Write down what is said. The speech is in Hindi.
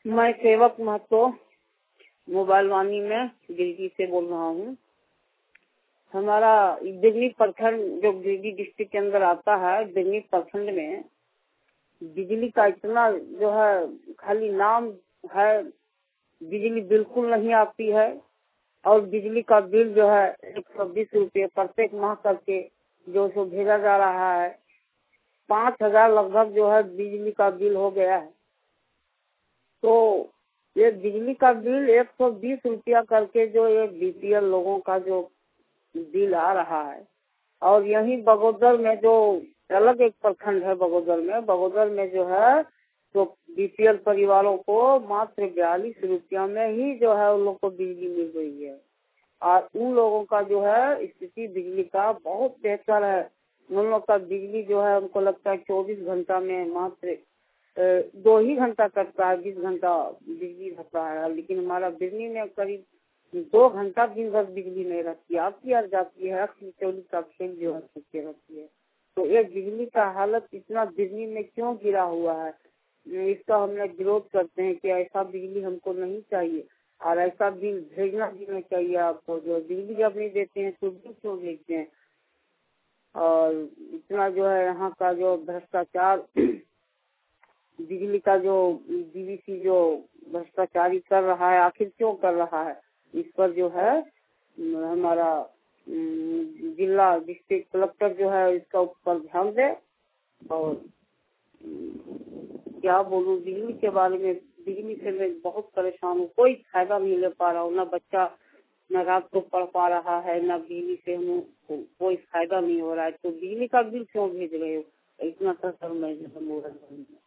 मैं सेवक महतो मोबाइल वाणी में गिरिडीह से बोल रहा हूँ। हमारा दिल्ली प्रखंड जो गिरिडीह डिस्ट्रिक्ट के अंदर आता है, दिल्ली प्रखंड में बिजली का इतना जो है खाली नाम है, बिजली बिल्कुल नहीं आती है। और बिजली का बिल जो है 120 रुपये प्रत्येक माह करके जो सो भेजा जा रहा है। 5,000 लगभग जो है बिजली का बिल हो गया है। तो ये बिजली का बिल 120 रुपया करके जो ये बीपीएल लोगों का जो बिल आ रहा है। और यही बगोदर में जो अलग एक प्रखंड है, बगोदर में जो है तो बीपीएल परिवारों को मात्र 42 रुपया में ही जो है उन लोग को बिजली मिल रही है। और उन लोगों का जो है स्थिति बिजली का बहुत बेहतर है। उन लोग का बिजली जो है उनको लगता है 24 घंटा में मात्र 2 ही घंटा कटता है, 20 घंटा बिजली रहता है। लेकिन हमारा बिजली में करीब 2 घंटा दिन भर बिजली नहीं रहती, आती और जाती है। 24 का खेल जो है रहती है। तो ये बिजली का हालत इतना बिजली में क्यों गिरा हुआ है, इसका हम लोग विरोध करते हैं कि ऐसा बिजली हमको नहीं चाहिए। और ऐसा बिल भेजना भी नहीं चाहिए आपको। जो बिजली जब नहीं देते हैं तो बिल क्यों भेजते हैं। और इतना जो है यहाँ का जो भ्रष्टाचार, बिजली का जो डीवीसी जो भ्रष्टाचारी कर रहा है, आखिर क्यों कर रहा है, इस पर जो है हमारा जिला डिस्ट्रिक्ट कलेक्टर जो है इसका ऊपर ध्यान दे। और क्या बोलूं बिजली के बारे में, बिजली से मैं बहुत परेशान हूँ। कोई फायदा नहीं ले पा रहा हूँ, न बच्चा न रात को पढ़ पा रहा है, न बिजली से हमें कोई फायदा नहीं हो रहा है। तो बिजली का बिल क्यों भेज रहे हो, इतना सर मैं